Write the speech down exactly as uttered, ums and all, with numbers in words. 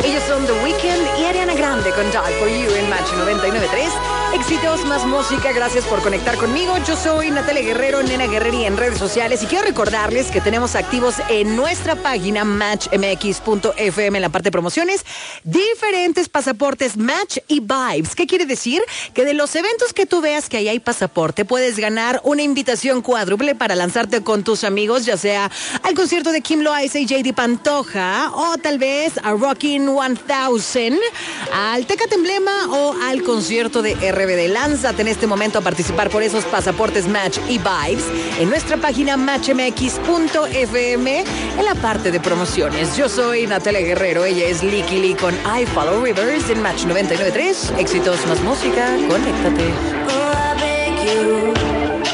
Ellos son The Weeknd y Ariana Grande con Die For You en Match noventa y nueve punto tres. Éxitos, más música, gracias por conectar conmigo. Yo soy Natalia Guerrero, Nena Guerreri en redes sociales y quiero recordarles que tenemos activos en nuestra página match m x punto f m en la parte de promociones diferentes pasaportes Match y Vibes. ¿Qué quiere decir? Que de los eventos que tú veas que ahí hay pasaporte, puedes ganar una invitación cuádruple para lanzarte con tus amigos, ya sea al concierto de Kim Loaiza y J D Pantoja, o tal vez a Rockin' mil, al Tecate Emblema o al concierto de R B D. Lánzate en este momento a participar por esos pasaportes Match y Vibes en nuestra página match m x punto f m en la parte de promociones. Yo soy Natalia Guerrero, ella es Licky Lee con I Follow Rivers en Match noventa y nueve punto tres. Éxitos, más música, conéctate. Oh, I beg you.